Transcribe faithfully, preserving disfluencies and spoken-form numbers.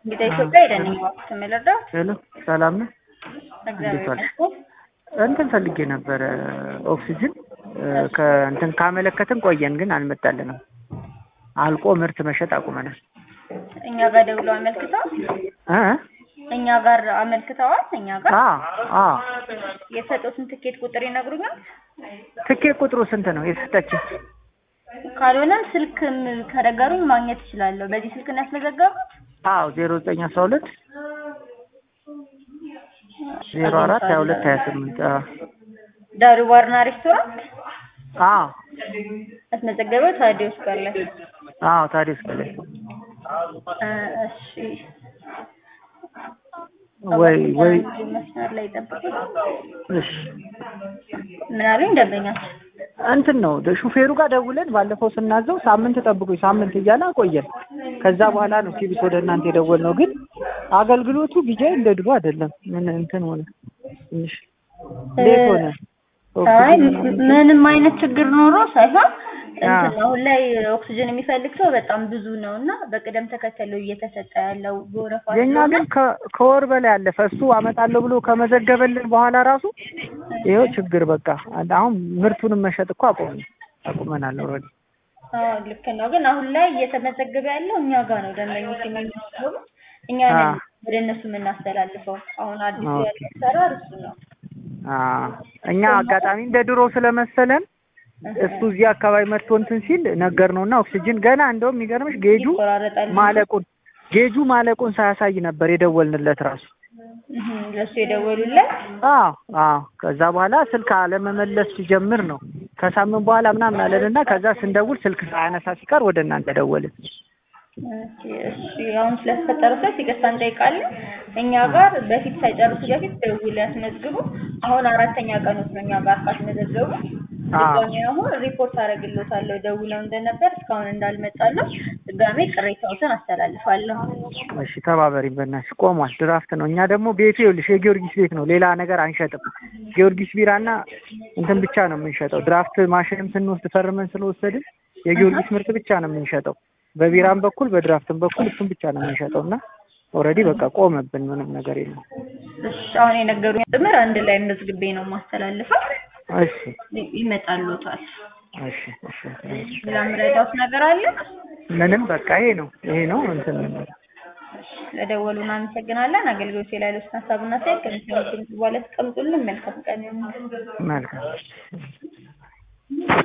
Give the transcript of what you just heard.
እንግዲህ ኢትዮጵያ ሄደን ነው ተመለዳው ሄሎ ሰላም ነው እግዚአብሔር ይመስገን እንትን ፈልጌ ነበር ኦክሲጅን ከእንትን ካመለከትን ቆየን ግን አልመጣልንም አልቆ ምርት መሸጥ አቁመናል እኛ ጋር ደውሎ አመልክተው እ እኛ ጋር አመልክተዋል እኛ ጋር አ አ የሰጡትን ትኬት ቁጥር ይነግሩኛል ትኬት ቁጥሩ ስንት ነው የሰጠችው ካልሆነም ስልክም ከረጋሩኝ ማግኘት ይችላል በዚህ ስልክ ነው ያስመዘገቡት አዎ ዜሮ ዘጠኝ አስራ ሁለት ዜሮ አራት ሃያ ሁለት ሃያ ስምንት አ ዳሩ ባርና ሬስቶራንት አዎ አስመዘገበው ታዲዮስ ካለ አዎ ታዲዮስ ካለ እሺ ወይ ወይ መስመር ላይ ጠብቁ እሺ ምን አሉኝ ደንበኛች እንትን ነው ሹፌሩ ጋር ደውለን ባለፈው ስናዘው ሳምንት ጠብቁኝ ሳምንት እያለ አቆየን ከዛ በኋላ ነው ቲቪስ ወደ እናንተ የደወልነው ግን አገልግሎቱ ቢጃይ እንደ ድሮ አይደለም ምን እንትን ሆነ ትንሽ ሌት ሆነ አይ ምንም አይነት ችግር ኖሮ ሳይሆን እንትን አሁን ላይ ኦክሲጅን የሚፈልግ ሰው በጣም ብዙ ነውና በቅደም ተከተለው እየተሰጠ ያለው ጎረፋ የኛ ግን ከወር በላይ አለፈ እሱ አመጣለሁ ብሎ ከመዘገበልን በኋላ ራሱ ይሄው ችግር በቃ አሁን ምርቱንም መሸጥ እኮ አቆመን አቆመናል ኦሬዲ አዎ ልክ ነው ግን አሁን ላይ እየተመዘገበ ያለው እኛ ጋር ነው ደንበኞች የሚመዘገቡ እኛ ነን ወደ እነሱ የምናስተላልፈው አሁን አዲስ ያለው ሰራር እሱ ነው አ እኛ አጋጣሚ እንደ ድሮ ስለመሰለን እሱ እዚህ አካባቢ መጥቶ እንትን ሲል ነገር ነውና ኦክሲጅን ገና እንደውም የሚገርምሽ ጌጁ ማለቁን ጌጁ ማለቁን ሳያሳይ ነበር የደወልንለት ራሱ እህ ለሱ የደወሉለት አዎ አዎ ከዛ በኋላ ስልክ አለመመለስ ሲጀምር ነው ከሳምንት በኋላ ምናምን አለንና ከዛ ስንደውል ስልክ ሳያነሳ ሲቀር ወደ እናንተ ደወልን እሺ አሁን ስለተፈጠረው ሰው ይቅርታ እንጠይቃለን እኛ ጋር በፊት ሳይጨርሱ በፊት ደውል ያስመዝግቡ አሁን አራተኛ ቀን ነው እኛ ጋር ካስመዘገቡ ድጋሜ አሁን ሪፖርት አደርግልዎታለሁ ደውለው እንደነበር እስካሁን እንዳልመጣለው ድጋሜ ቅሬታዎትን አስተላልፋለሁ እሺ ተባበሪ በእናትሽ ቆሟል ድራፍት ነው እኛ ደግሞ ቤቱ ይኸውልሽ የጊዮርጊስ ቤት ነው ሌላ ነገር አንሸጥም ጊዮርጊስ ቢራና እንትን ብቻ ነው የምንሸጠው ድራፍት ማሽንም ስንወስድ ፈርመን ስለወሰድን የጊዮርጊስ ምርት ብቻ ነው የምንሸጠው በቢራም በኩል በድራፍትም በኩል እሱን ብቻ ነው የምንሸጠውና ኦሬዲ በቃ ቆመብን ምንም ነገር የለም እሺ አሁን የነገሩኝ ጥምር አንድ ላይ መዝግቤ ነው ማስተላልፈው እሺ ይመጣልዎታል እሺ እሺ ለምረዳት ነገር አለ ምንም በቃ ይሄ ነው ይሄ ነው እንትን ለደወሉና አመሰግናለን አገልግሎት ላይ ለስታሳብና ሳይከን ከዚህ በኋላ ተቀምጡልን መልካም ቀን ይሁን መልካም